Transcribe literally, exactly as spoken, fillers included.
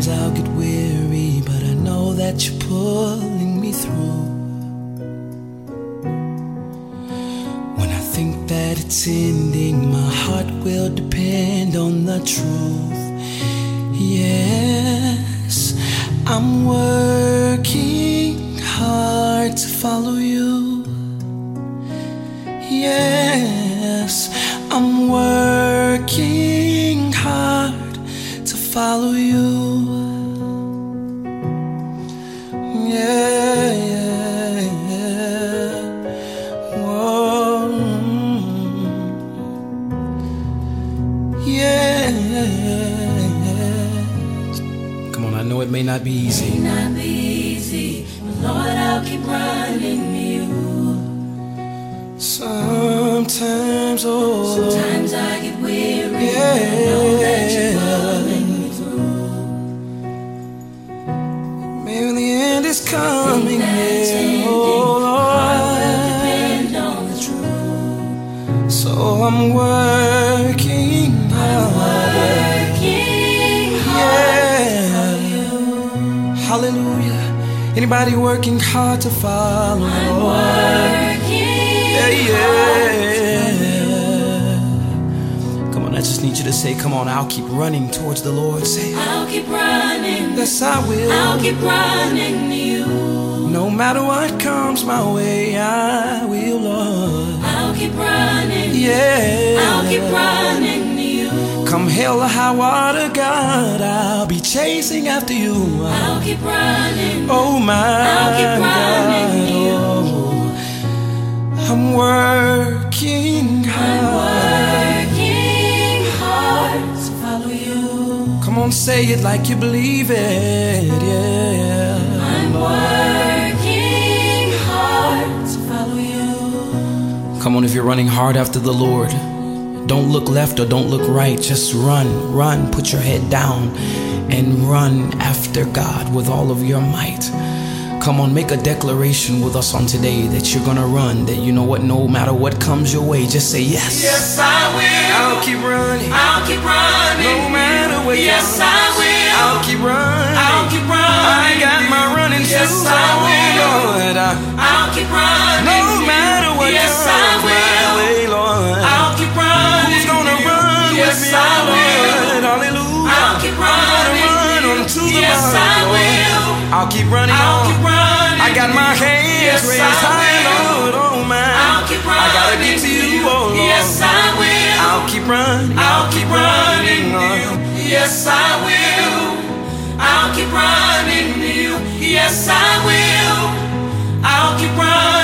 Sometimes I'll get weary, but I know that you're pulling me through. When I think that it's ending, my heart will depend on the truth. Yes, I'm working hard to follow you. Yes, I'm working hard to follow you. Yeah, yeah, yeah. Whoa. Yeah. Come on, I know it may not be easy. It may not be easy, but Lord, I'll keep running to you. Sometimes, oh, sometimes I get weary, yeah, but I know that you're pulling me through. Maybe the end is coming, yeah, oh Lord, on the truth. So I'm working hard, working hard yeah. for you. Hallelujah. Anybody working hard to follow? I'm working yeah, yeah. hard. Come on, I just need you to say, come on, I'll keep running towards the Lord. Say, I'll keep running. Yes, I will. I'll keep running to you. No matter what comes my way, I will, Lord. I'll keep running. Yeah. I'll keep running to you. Come hell or high water, God, I'll be chasing after you. I'll keep running. Oh my I'll keep running God. to you. Oh, I'm working hard. I'm working hard to follow you. Come on, say it like you believe it, yeah. I'm working hard to follow you. Come on, if you're running hard after the Lord, don't look left or don't look right. Just run, run, put your head down and run after God with all of your might. Come on, make a declaration with us on today that you're gonna run, that you know what, no matter what comes your way, just say yes. Yes, I will. I'll keep running. I'll keep running. No matter what yes, comes. I will. I'll keep running. I'll keep running. I got my running yes, shoes I on, will. Lord. I, I'll keep running. no matter what yes, comes I will. my way, Lord. I'll keep running. Who's gonna run yes, with me, I Lord? will. Hallelujah. I'll keep running. I'm gonna run onto the yes, mark, I Lord. will. I'll keep running I'll on. keep running. I got my hands yes, raised I high, will. Lord. Oh my. I'll keep running. I gotta get to you, oh Lord. Yes, I will. I'll keep running. I'll keep running to you. Yes, I will. I'll keep running to you. Yes, I will. I'll keep running.